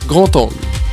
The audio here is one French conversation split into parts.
Grand Angle.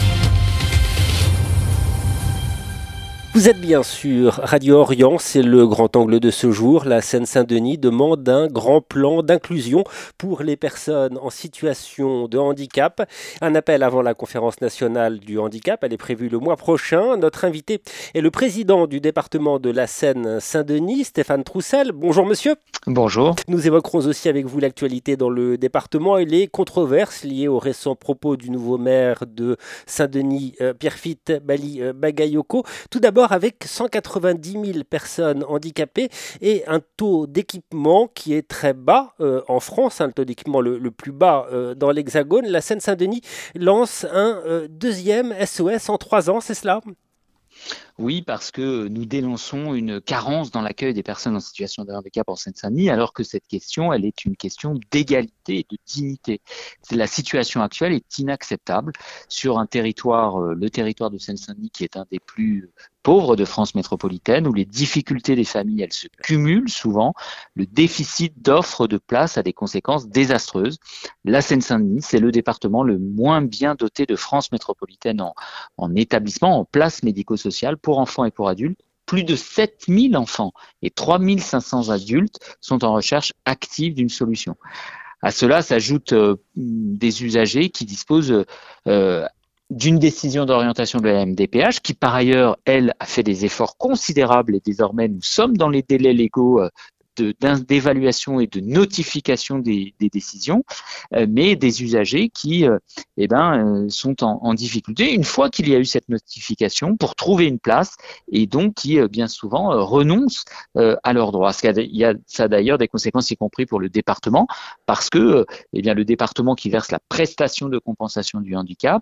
Vous êtes bien sûr Radio Orient, c'est le grand angle de ce jour. La Seine-Saint-Denis demande un grand plan d'inclusion pour les personnes en situation de handicap. Un appel avant la conférence nationale du handicap, elle est prévue le mois prochain. Notre invité est le président du département de la Seine-Saint-Denis, Stéphane Troussel. Bonjour monsieur. Bonjour. Nous évoquerons aussi avec vous l'actualité dans le département et les controverses liées aux récents propos du nouveau maire de Saint-Denis, Pierrefitte Bali Bagayoko. Tout d'abord, avec 190 000 personnes handicapées et un taux d'équipement qui est très bas en France, le taux d'équipement le plus bas dans l'Hexagone, la Seine-Saint-Denis lance un deuxième SOS en 3 ans, c'est cela ? Oui, parce que nous dénonçons une carence dans l'accueil des personnes en situation de handicap en Seine-Saint-Denis, alors que cette question, elle est une question d'égalité et de dignité. La situation actuelle est inacceptable sur un territoire, le territoire de Seine-Saint-Denis, qui est un des plus pauvres de France métropolitaine, où les difficultés des familles, elles se cumulent souvent. Le déficit d'offres de places a des conséquences désastreuses. La Seine-Saint-Denis, c'est le département le moins bien doté de France métropolitaine en établissement, en places médico-sociales pour enfants et pour adultes. Plus de 7000 enfants et 3500 adultes sont en recherche active d'une solution. À cela s'ajoutent des usagers qui disposent d'une décision d'orientation de la MDPH qui, par ailleurs, elle, a fait des efforts considérables et désormais, nous sommes dans les délais légaux d'évaluation et de notification des décisions, mais des usagers qui sont en difficulté une fois qu'il y a eu cette notification pour trouver une place et donc qui bien souvent renoncent à leurs droits. Il y a ça d'ailleurs des conséquences y compris pour le département parce que le département qui verse la prestation de compensation du handicap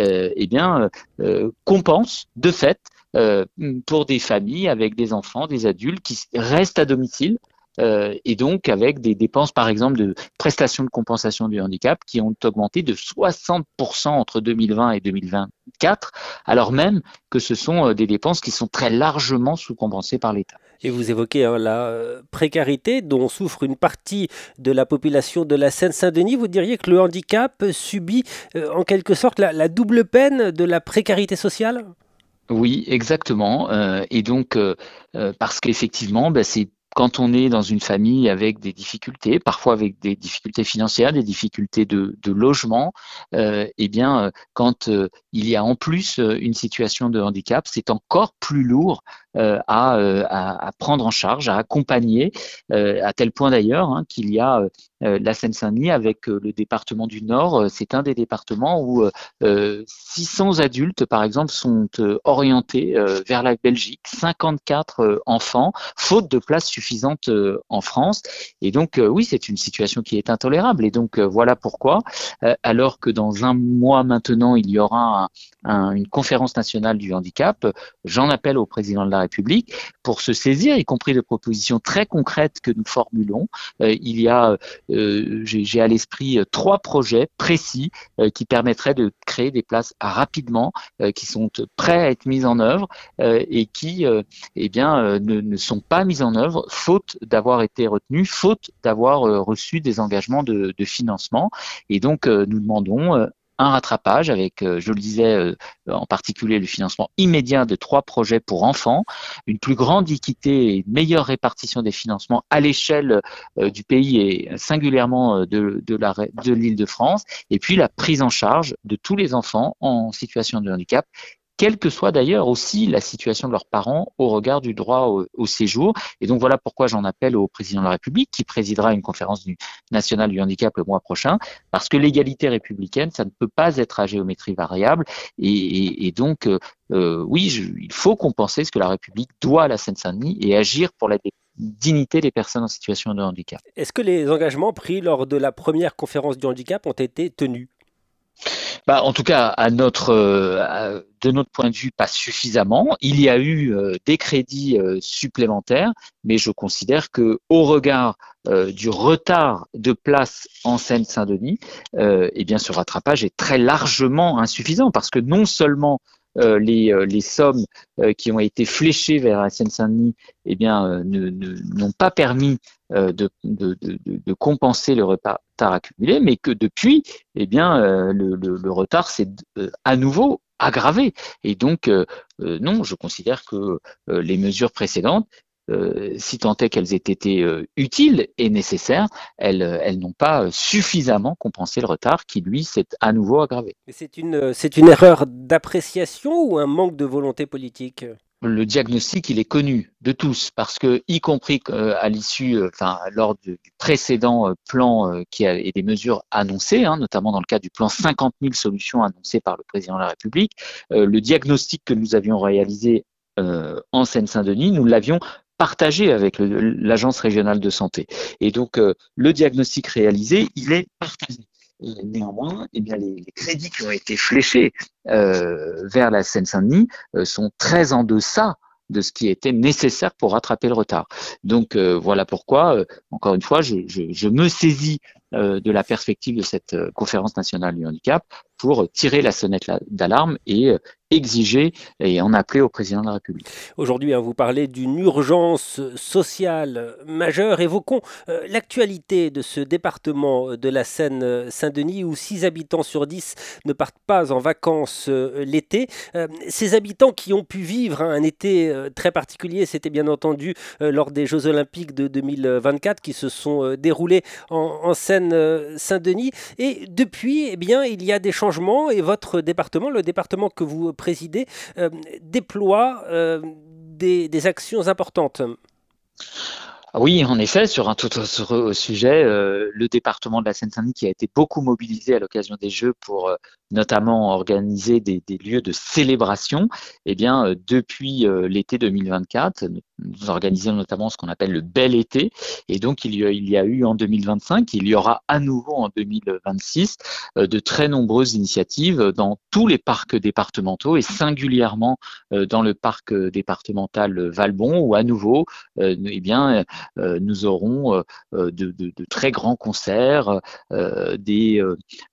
compense de fait pour des familles avec des enfants, des adultes qui restent à domicile et donc avec des dépenses par exemple de prestations de compensation du handicap qui ont augmenté de 60% entre 2020 et 2024, alors même que ce sont des dépenses qui sont très largement sous-compensées par l'État. Et vous évoquez la précarité dont souffre une partie de la population de la Seine-Saint-Denis. Vous diriez que le handicap subit en quelque sorte la double peine de la précarité sociale ? Oui, exactement. Et donc, parce qu'effectivement, c'est quand on est dans une famille avec des difficultés, parfois avec des difficultés financières, des difficultés de logement, quand il y a en plus une situation de handicap, c'est encore plus lourd à prendre en charge, à accompagner, à tel point d'ailleurs qu'il y a la Seine-Saint-Denis avec le département du Nord, c'est un des départements où 600 adultes, par exemple, sont orientés vers la Belgique, 54 enfants, faute de place suffisante en France. Et donc, oui, c'est une situation qui est intolérable. Et donc, voilà pourquoi, alors que dans un mois maintenant, il y aura une conférence nationale du handicap, j'en appelle au président de la République pour se saisir, y compris de propositions très concrètes que nous formulons. Il y a j'ai à l'esprit 3 projets précis qui permettraient de créer des places rapidement, qui sont prêts à être mis en œuvre et qui ne sont pas mis en œuvre faute d'avoir été retenus, faute d'avoir reçu des engagements de financement. Et donc, nous demandons un rattrapage avec, je le disais, en particulier le financement immédiat de 3 projets pour enfants, une plus grande équité et une meilleure répartition des financements à l'échelle du pays et singulièrement de l'Île-de-France, et puis la prise en charge de tous les enfants en situation de handicap, quelle que soit d'ailleurs aussi la situation de leurs parents au regard du droit au séjour. Et donc voilà pourquoi j'en appelle au président de la République qui présidera une conférence nationale du handicap le mois prochain, parce que l'égalité républicaine, ça ne peut pas être à géométrie variable. Et donc, il faut compenser ce que la République doit à la Seine-Saint-Denis et agir pour la dignité des personnes en situation de handicap. Est-ce que les engagements pris lors de la première conférence du handicap ont été tenus ? En tout cas, de notre point de vue, pas suffisamment. Il y a eu des crédits supplémentaires, mais je considère que, au regard du retard de place en Seine-Saint-Denis, ce rattrapage est très largement insuffisant parce que non seulement les sommes qui ont été fléchées vers la Seine-Saint-Denis, eh bien, n'ont pas permis de compenser le retard accumulé, mais que depuis, eh bien, le retard s'est à nouveau aggravé. Et donc, non, je considère que les mesures précédentes, si tant est qu'elles aient été utiles et nécessaires, elles n'ont pas suffisamment compensé le retard qui, lui, s'est à nouveau aggravé. C'est une erreur d'appréciation ou un manque de volonté politique? Le diagnostic, il est connu de tous parce que, y compris à l'issue, lors du précédent plan et des mesures annoncées, notamment dans le cadre du plan 50 000 solutions annoncées par le président de la République, le diagnostic que nous avions réalisé en Seine-Saint-Denis, nous l'avions partagé avec l'Agence régionale de santé. Et donc, le diagnostic réalisé, il est partagé. Néanmoins, eh bien, les crédits qui ont été fléchés vers la Seine-Saint-Denis sont très en deçà de ce qui était nécessaire pour rattraper le retard. Donc voilà pourquoi, encore une fois, je me saisis de la perspective de cette conférence nationale du handicap pour tirer la sonnette d'alarme et exiger et en appeler au président de la République. Aujourd'hui, vous parlez d'une urgence sociale majeure. Évoquons l'actualité de ce département de la Seine-Saint-Denis où 6 habitants sur 10 ne partent pas en vacances l'été. Ces habitants qui ont pu vivre un été très particulier, c'était bien entendu lors des Jeux Olympiques de 2024 qui se sont déroulés en Seine-Saint-Denis. Et depuis, eh bien, il y a des changements et votre département, le département que vous présidez, déploie des actions importantes. Oui, en effet, sur un tout autre sujet, le département de la Seine-Saint-Denis qui a été beaucoup mobilisé à l'occasion des Jeux pour notamment organiser des lieux de célébration, eh bien, depuis l'été 2024, nous organisons notamment ce qu'on appelle le bel été, et donc il y a eu en 2025, il y aura à nouveau en 2026 de très nombreuses initiatives dans tous les parcs départementaux et singulièrement dans le parc départemental Valbon où à nouveau, eh bien, nous aurons de très grands concerts, une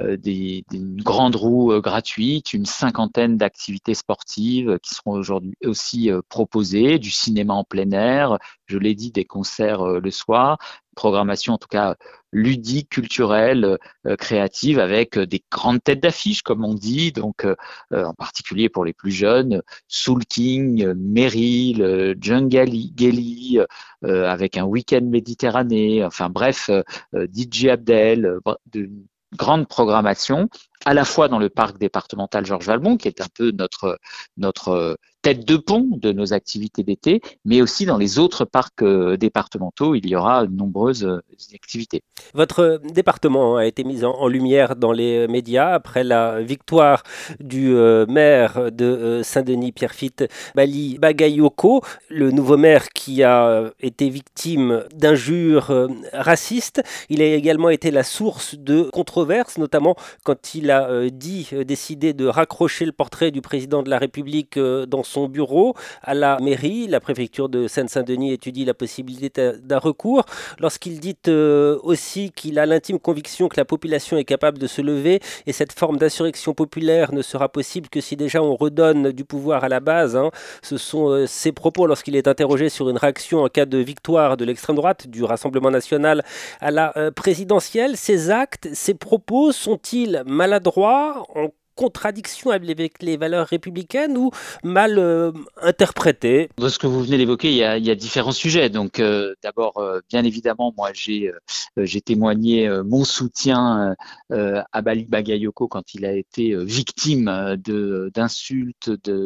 grande roue gratuite, une cinquantaine d'activités sportives qui seront aujourd'hui aussi proposées, du cinéma en plein air, je l'ai dit, des concerts le soir, programmation en tout cas ludique, culturelle, créative avec des grandes têtes d'affiche comme on dit, donc en particulier pour les plus jeunes, Soul King, Meryl, John Gelly, avec un week-end méditerranéen, enfin bref, DJ Abdel, de grande programmation, à la fois dans le parc départemental Georges Valbon, qui est un peu notre tête de pont de nos activités d'été, mais aussi dans les autres parcs départementaux, il y aura de nombreuses activités. Votre département a été mis en lumière dans les médias après la victoire du maire de Saint-Denis, Pierrefitte Bali Bagayoko, le nouveau maire qui a été victime d'injures racistes. Il a également été la source de controverses, notamment quand il a décidé de raccrocher le portrait du président de la République dans son bureau à la mairie. La préfecture de Seine-Saint-Denis étudie la possibilité d'un recours. Lorsqu'il dit aussi qu'il a l'intime conviction que la population est capable de se lever et cette forme d'insurrection populaire ne sera possible que si déjà on redonne du pouvoir à la base. Ce sont ses propos lorsqu'il est interrogé sur une réaction en cas de victoire de l'extrême droite, du Rassemblement national à la présidentielle. Ces actes, ces propos sont-ils maladroits, en contradiction avec les valeurs républicaines ou mal interprétés? De ce que vous venez d'évoquer, il y a différents sujets. Donc, d'abord, bien évidemment, moi, j'ai témoigné mon soutien à Bali Bagayoko quand il a été victime d'insultes, de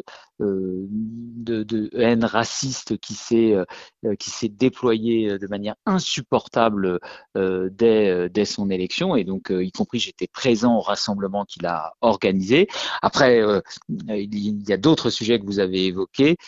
haine raciste qui s'est déployée de manière insupportable dès son élection. Et donc, y compris, j'étais présent au rassemblement qu'il a organisé. Après, il y a d'autres sujets que vous avez évoqués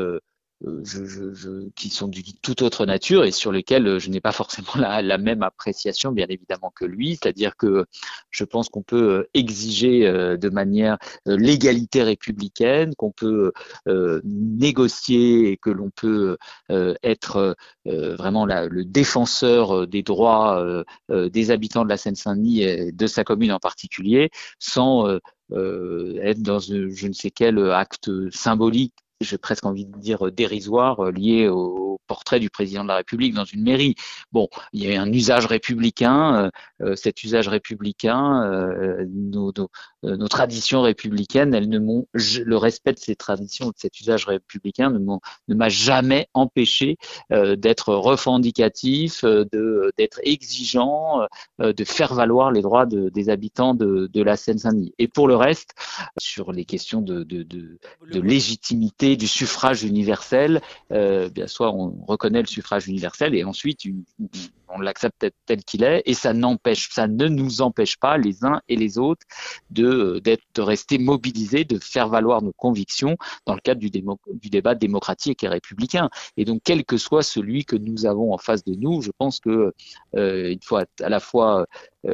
qui sont d'une toute autre nature et sur lesquels je n'ai pas forcément la même appréciation, bien évidemment, que lui. C'est-à-dire que je pense qu'on peut exiger de manière l'égalité républicaine, qu'on peut négocier et que l'on peut être vraiment le défenseur des droits des habitants de la Seine-Saint-Denis et de sa commune en particulier, sans être dans je ne sais quel acte symbolique, j'ai presque envie de dire dérisoire, lié au portrait du président de la République dans une mairie. Bon, il y a un usage républicain, cet usage républicain, nos traditions républicaines, le respect de ces traditions, de cet usage républicain ne m'a jamais empêché d'être revendicatif, d'être exigeant, de faire valoir les droits des habitants de la Seine-Saint-Denis. Et pour le reste, sur les questions de légitimité du suffrage universel, bien soit on reconnaît le suffrage universel et ensuite on l'accepte tel qu'il est, et ça ne nous empêche pas les uns et les autres de rester mobilisés, de faire valoir nos convictions dans le cadre du débat démocratique et républicain. Et donc, quel que soit celui que nous avons en face de nous, je pense que il faut à la fois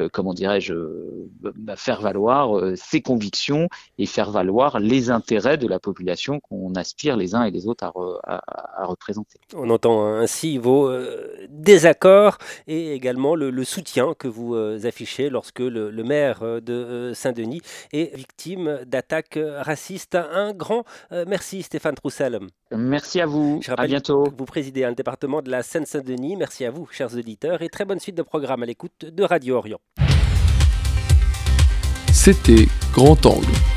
faire valoir ses convictions et faire valoir les intérêts de la population qu'on aspire les uns et les autres à représenter. On entend ainsi vos désaccords et également le soutien que vous affichez lorsque le maire de Saint-Denis est victime d'attaques racistes. Un grand merci Stéphane Troussel. Merci à vous, à bientôt. Vous présidez un département de la Seine-Saint-Denis. Merci à vous, chers auditeurs, et très bonne suite de programme à l'écoute de Radio Orient. C'était Grand Angle.